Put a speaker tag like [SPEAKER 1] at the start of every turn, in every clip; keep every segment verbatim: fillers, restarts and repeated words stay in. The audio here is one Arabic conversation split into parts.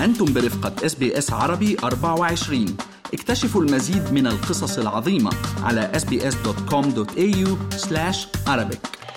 [SPEAKER 1] أنتم برفقة إس بي إس عربي أربعة وعشرين. اكتشفوا المزيد من القصص العظيمة على إس بي إس دوت كوم دوت إيه يو سلاش عربيك.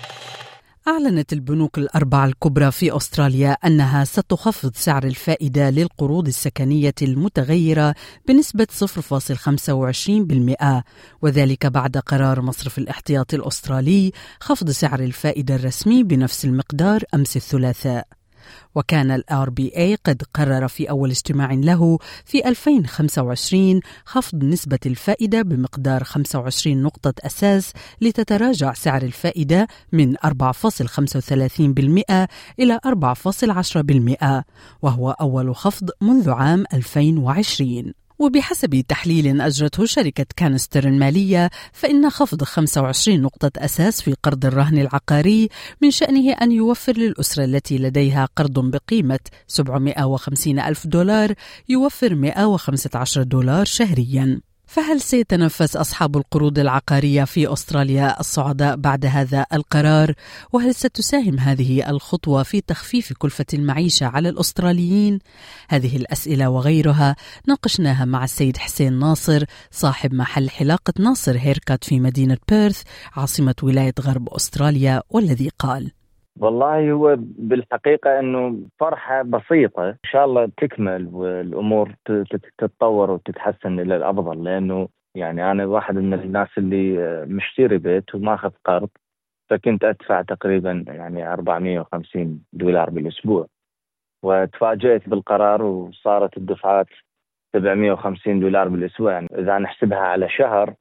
[SPEAKER 2] أعلنت البنوك الأربعة الكبرى في أستراليا أنها ستخفض سعر الفائدة للقروض السكنية المتغيرة بنسبة صفر فاصلة خمسة وعشرين بالمئة، وذلك بعد قرار مصرف الاحتياطي الأسترالي خفض سعر الفائدة الرسمي بنفس المقدار أمس الثلاثاء. وكان ال آر بي إيه قد قرر في أول اجتماع له في ألفين وخمسة وعشرين خفض نسبة الفائدة بمقدار خمسة وعشرين نقطة أساس لتتراجع سعر الفائدة من أربعة فاصلة خمسة وثلاثين بالمئة إلى أربعة فاصلة عشرة بالمئة، وهو أول خفض منذ عام ألفين وعشرين. وبحسب تحليل أجرته شركة كانستر المالية، فإن خفض خمسة وعشرين نقطة أساس في قرض الرهن العقاري من شأنه أن يوفر للأسرة التي لديها قرض بقيمة سبعمائة وخمسين ألف دولار يوفر مائة وخمسة عشر دولار شهرياً. فهل سيتنفس أصحاب القروض العقارية في أستراليا الصعداء بعد هذا القرار؟ وهل ستساهم هذه الخطوة في تخفيف كلفة المعيشة على الأستراليين؟ هذه الأسئلة وغيرها ناقشناها مع السيد حسين ناصر، صاحب محل حلاقة ناصر هيركات في مدينة بيرث عاصمة ولاية غرب أستراليا، والذي قال:
[SPEAKER 3] والله هو بالحقيقة أنه فرحة بسيطة إن شاء الله تكمل والأمور تتطور وتتحسن إلى الأفضل، لأنه يعني أنا واحد من الناس اللي مشتري بيت وما أخذ قرض، فكنت أدفع تقريبا يعني أربعمائة وخمسين دولار بالأسبوع، وتفاجأت بالقرار وصارت الدفعات سبعمائة وخمسين دولار بالأسبوع. يعني إذا نحسبها على شهر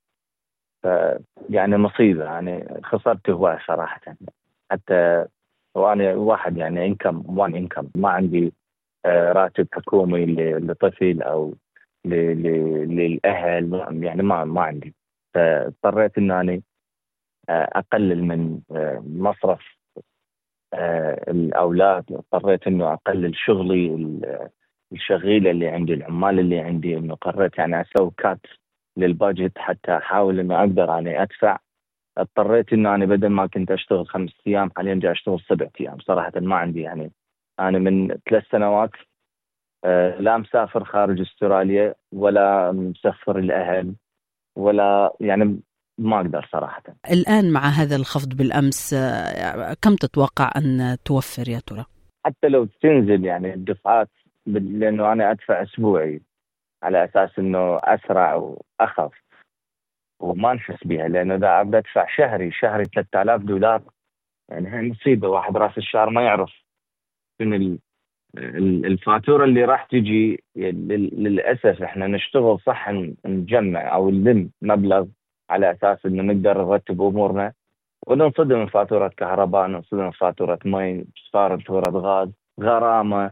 [SPEAKER 3] يعني مصيبة، يعني خسرت هواية صراحة. حتى وأنا واحد يعني إنكم وان إنكم ما عندي راتب حكومي لطفل أو للأهل، يعني ما ما عندي، فاضطريت إن أنا أقلل من مصرف الأولاد، اضطريت إنه أقلل شغلي الشغيلة اللي عندي، العمال اللي عندي، إنه قررت يعني أسوي كات للبادجت حتى أحاول إنه أقدر يعني أدفع. اضطريت إنه أنا بدل ما كنت أشتغل خمس أيام حاليا جاي أشتغل سبع أيام. صراحة ما عندي يعني أنا من ثلاث سنوات آه لا مسافر خارج استراليا ولا مسافر الأهل ولا يعني ما أقدر صراحة.
[SPEAKER 2] الآن مع هذا الخفض بالأمس كم تتوقع أن توفر يا ترى؟
[SPEAKER 3] حتى لو تنزل يعني الدفعات، لأنه أنا أدفع أسبوعي على أساس إنه أسرع وأخف وما نحس بها، لأنه إذا بدفع شهري شهري ثلاثة آلاف دولار يعني هاي مصيبة. واحد راس الشهر ما يعرف من الفاتورة اللي راح تجي. للأسف إحنا نشتغل صح نجمع أو نلم مبلغ على أساس إنه نقدر نرتب أمورنا، وننصدم من فاتورة كهرباء، ننصدم من فاتورة مي، فاتورة غاز، غرامة.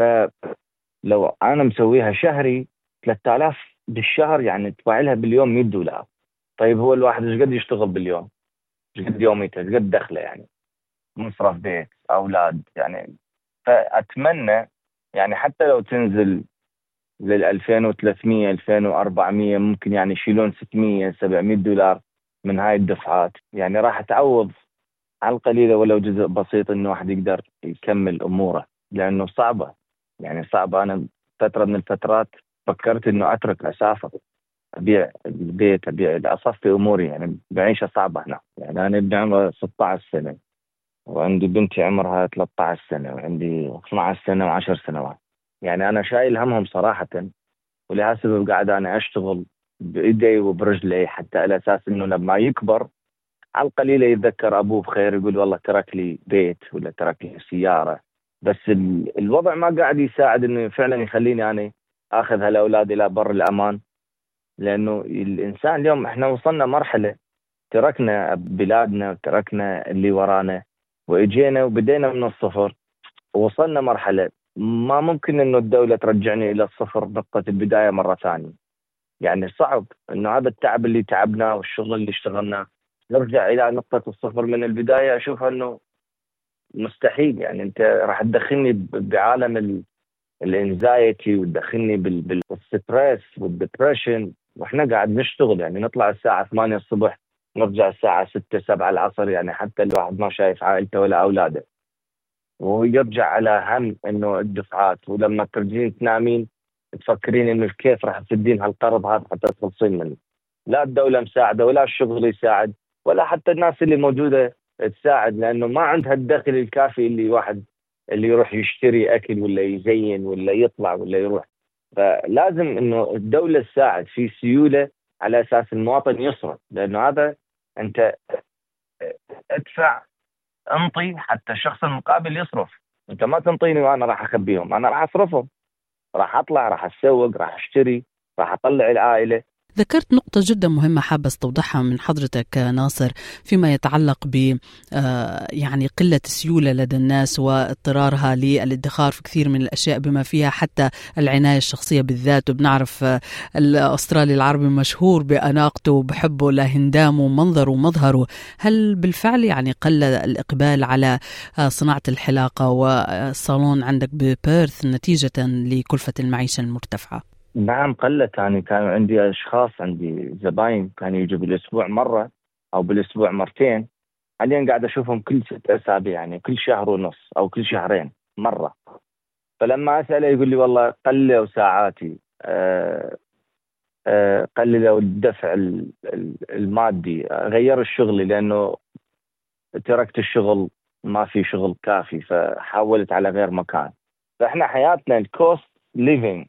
[SPEAKER 3] فلو أنا مسويها شهري ثلاثة آلاف بالشهر يعني تبع لها باليوم مئة دولار. طيب هو الواحد ايش قد يشتغل باليوم؟ ايش قد يوميته؟ ايش قد دخله؟ يعني مصرف بيت، اولاد يعني. فاتمنى يعني حتى لو تنزل لل ألفين وثلاثمائة ألفين وأربعمائة ممكن يعني يشيلون ستمائة سبعمائة دولار من هاي الدفعات، يعني راح تعوض على القليله ولو جزء بسيط انه واحد يقدر يكمل اموره، لانه صعبه يعني صعبه. انا فتره من الفترات فكرت انه اترك اسافر، أبيع البيت، أبيع أصفي أموري، يعني بعيشة صعبة هنا. يعني أنا ابني عمره ستة عشر سنة وعندي بنتي عمرها ثلاثة عشر سنة وعندي اثنتي عشرة سنة وعشر سنوات. يعني أنا شايل همهم صراحة، ولهذا قاعد أنا أشتغل بإيدي وبرجلي حتى على أساس إنه لما يكبر على القليلة يتذكر أبوه بخير، يقول والله ترك لي بيت ولا ترك لي سيارة. بس الوضع ما قاعد يساعد إنه فعلا يخليني أنا أخذ هالأولاد إلى بر الأمان، لأنه الإنسان اليوم إحنا وصلنا مرحلة تركنا بلادنا وتركنا اللي ورانا وإجينا وبدينا من الصفر، ووصلنا مرحلة ما ممكن إنه الدولة ترجعني إلى الصفر نقطة البداية مرة ثانية. يعني صعب إنه هذا التعب اللي تعبناه والشغل اللي اشتغلناه نرجع إلى نقطة الصفر من البداية. أشوف إنه مستحيل. يعني أنت راح تدخلني بعالم الانزايتي وتدخلني بالستريس والدبريشن، واحنا قاعد نشتغل يعني نطلع الساعة ثمانية الصبح نرجع الساعة ستة سبعة العصر، يعني حتى الواحد ما شايف عائلته ولا أولاده. ويرجع على هم انه الدفعات، ولما ترجعين تنامين تفكرين انه كيف راح تسدين هالقرض هذا حتى تخلصين منه. لا الدولة مساعدة ولا الشغل يساعد ولا حتى الناس اللي موجودة تساعد، لانه ما عندها الدخل الكافي اللي واحد اللي يروح يشتري اكل ولا يزين ولا يطلع ولا يروح. فلازم انه الدولة تساعد في سيولة على اساس المواطن يصرف، لانه هذا انت ادفع انطي حتى الشخص المقابل يصرف. انت ما تنطيني وانا راح اخبيهم، انا راح اصرفهم، راح اطلع، راح اسوق، راح اشتري، راح اطلع العائلة.
[SPEAKER 2] ذكرت نقطة جدا مهمة حابة استوضحها من حضرتك ناصر فيما يتعلق ب يعني قلة السيولة لدى الناس واضطرارها للادخار في كثير من الأشياء بما فيها حتى العناية الشخصية بالذات. وبنعرف الأسترالي العربي مشهور بأناقته وبحبه لهندامه ومنظره ومظهره. هل بالفعل يعني قل الإقبال على صناعة الحلاقة والصالون عندك ببيرث نتيجة لكلفة المعيشة المرتفعة؟
[SPEAKER 3] نعم قلت. يعني كان عندي أشخاص، عندي زباين كانوا يجوا بالأسبوع مرة أو بالأسبوع مرتين، حاليا قاعد أشوفهم كل ست أسابيع، يعني كل شهر ونص أو كل شهرين مرة. فلما أسأله يقول لي والله قلوا ساعاتي، أه أه قللوا الدفع المادي، غير الشغل لأنه تركت الشغل ما في شغل كافي فحولت على غير مكان. فإحنا حياتنا الكوست ليفينج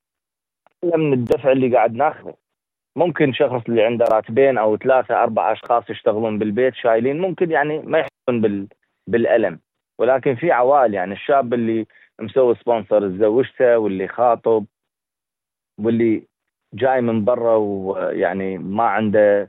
[SPEAKER 3] من الدفع اللي قاعد ناخذه. ممكن شخص اللي عنده راتبين او ثلاثة اربع اشخاص يشتغلون بالبيت شايلين ممكن يعني ما يحسون بال... بالألم، ولكن في عوائل يعني الشاب اللي مسوي سبونسر زوجته واللي خاطب واللي جاي من برا ويعني ما عنده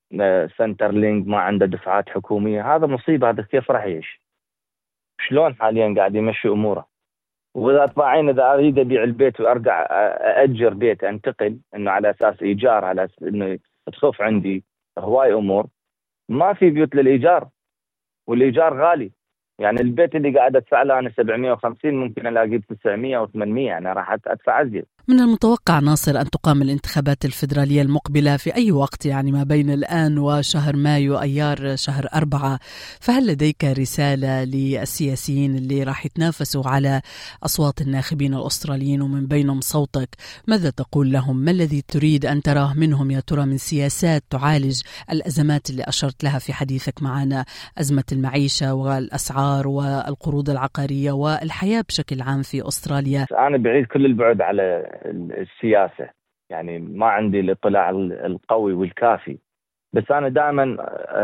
[SPEAKER 3] سنتر لينك، ما عنده دفعات حكومية، هذا مصيبة. هذا كيف راح يعيش؟ شلون حاليا قاعد يمشي اموره؟ وإذا طبعين إذا أريد أبيع البيت وأرجع أأجر بيت أنتقل إنه على أساس إيجار، على أساس إنه تخف عندي هواي أمور، ما في بيوت للإيجار والإيجار غالي. يعني البيت اللي قاعد أدفع له أنا سبعمية وخمسين ممكن ألاقيه تسعمية أو ثمانمية، أنا راح أدفع أزيد.
[SPEAKER 2] من المتوقع ناصر أن تقام الانتخابات الفيدرالية المقبلة في أي وقت، يعني ما بين الآن وشهر مايو أيار شهر أربعة. فهل لديك رسالة للسياسيين اللي راح يتنافسوا على أصوات الناخبين الأستراليين ومن بينهم صوتك؟ ماذا تقول لهم؟ ما الذي تريد أن تراه منهم يا ترى من سياسات تعالج الأزمات اللي أشرت لها في حديثك معنا، أزمة المعيشة والأسعار والقروض العقارية والحياة بشكل عام في أستراليا؟
[SPEAKER 3] أنا بعيد كل البعد على السياسة، يعني ما عندي الاطلاع القوي والكافي، بس أنا دائما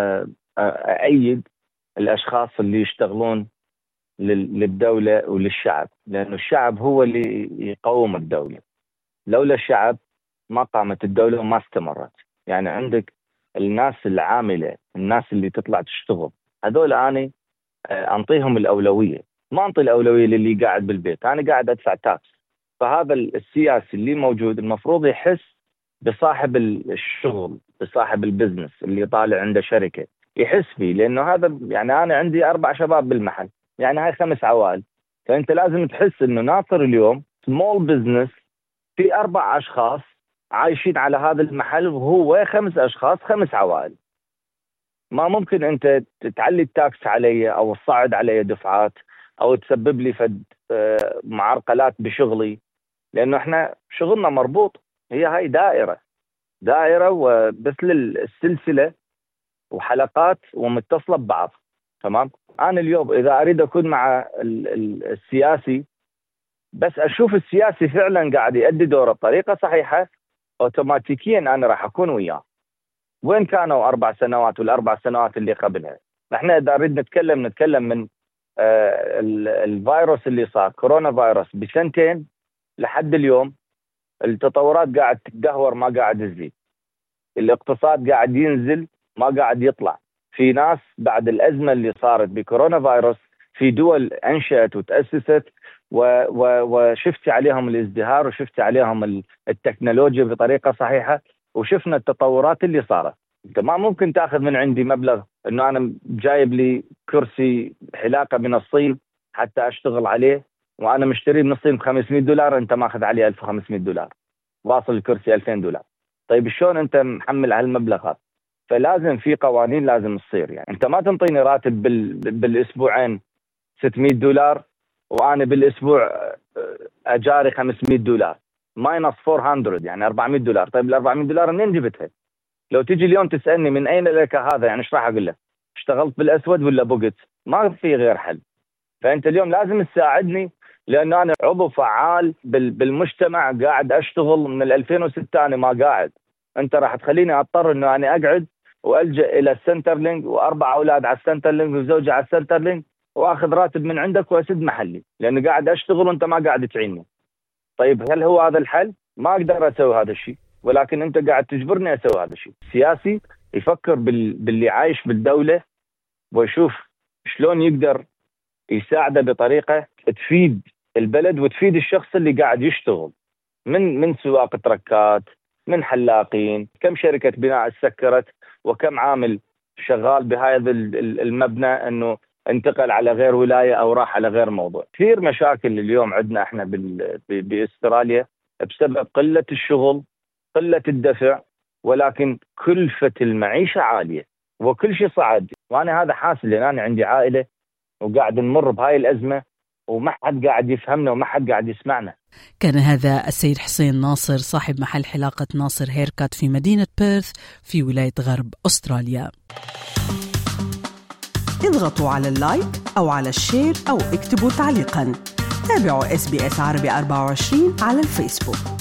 [SPEAKER 3] أأيد الأشخاص اللي يشتغلون للدولة وللشعب، لأنه الشعب هو اللي يقوم الدولة. لولا الشعب ما قامت الدولة وما استمرت. يعني عندك الناس العاملة، الناس اللي تطلع تشتغل، هذول أنا أنطيهم الأولوية، ما أنطي الأولوية للي قاعد بالبيت. أنا قاعد أدفع تاكس. فهذا السياسي اللي موجود المفروض يحس بصاحب الشغل، بصاحب البزنس اللي طالع عنده شركة، يحس فيه، لأنه هذا يعني أنا عندي أربع شباب بالمحل، يعني هاي خمس عوائل. فأنت لازم تحس إنه ناصر اليوم سمول بزنس في أربع أشخاص عايشين على هذا المحل، وهو خمس أشخاص خمس عوائل. ما ممكن أنت تعلي التاكس علي أو تصعد علي دفعات أو تسبب لي فد معرقلات بشغلي، لأنه إحنا شغلنا مربوط. هي هاي دائرة دائرة وبثل السلسلة وحلقات ومتصلة ببعض. تمام. أنا اليوم إذا أريد أكون مع السياسي، بس أشوف السياسي فعلا قاعد يؤدي دوره بطريقة صحيحة، أوتوماتيكيا أنا راح أكون وياه. وين كانوا أربع سنوات والأربع سنوات اللي قبلها؟ إحنا إذا أريد نتكلم نتكلم من آه الفيروس اللي صار كورونا فيروس بسنتين لحد اليوم، التطورات قاعد تتدهور ما قاعد تزيد، الاقتصاد قاعد ينزل ما قاعد يطلع. في ناس بعد الأزمة اللي صارت بكورونا فيروس في دول أنشأت وتأسست وشفت عليهم الازدهار وشفت عليهم التكنولوجيا بطريقة صحيحة، وشفنا التطورات اللي صارت. انت ما ممكن تاخذ من عندي مبلغ انه انا جايب لي كرسي حلاقة من الصين حتى اشتغل عليه وانا مشتري من الصين ب خمسمية دولار، انت ماخذ عليه ألف وخمسمية دولار، واصل الكرسي ألفين دولار. طيب شلون انت محمل هالمبلغ هذا؟ فلازم في قوانين لازم تصير. يعني انت ما تنطيني راتب بال... بالاسبوعين ستمية دولار وأنا بالأسبوع أجاري خمسمية دولار ماينس أربعمية، يعني أربعمية دولار. طيب ال أربعمية دولار منين جبتها؟ لو تجي اليوم تسألني من أين لك هذا، يعني إيش راح أقول لك؟ اشتغلت بالأسود ولا بقت؟ ما في غير حل. فأنت اليوم لازم تساعدني، لأنه أنا عضو فعال بالمجتمع، قاعد أشتغل من ألفين وستة أنا ما قاعد. أنت راح تخليني أضطر إنه أنا أقعد وألجأ إلى السنترلينك وأربع أولاد على السنترلينك وزوجة على السنترلينك وأخذ راتب من عندك وأسد محلي، لأنه قاعد أشتغل وأنت ما قاعد تعيني. طيب هل هو هذا الحل؟ ما أقدر أسوي هذا الشيء، ولكن أنت قاعد تجبرني أسوي هذا الشيء. سياسي يفكر بال... باللي عايش بالدولة ويشوف شلون يقدر يساعده بطريقة تفيد البلد وتفيد الشخص اللي قاعد يشتغل، من من سواق تركات، من حلاقين، كم شركة بناء سكرت، وكم عامل شغال بهذا المبنى انه انتقل على غير ولاية او راح على غير موضوع. كثير مشاكل اليوم عندنا احنا باستراليا بسبب قلة الشغل، قلة الدفع، ولكن كلفة المعيشة عالية وكل شيء صعد. وانا هذا حاسس، لان انا عندي عائلة وقاعد نمر بهاي الأزمة وما حد قاعد يفهمنا وما حد قاعد يسمعنا.
[SPEAKER 2] كان هذا السيد حسين ناصر صاحب محل حلاقة ناصر هيركات في مدينة بيرث في ولاية غرب أستراليا.
[SPEAKER 4] اضغطوا على اللايك أو على الشير أو اكتبوا تعليقا. تابعوا إس بي إس عربي أربعة وعشرين على الفيسبوك.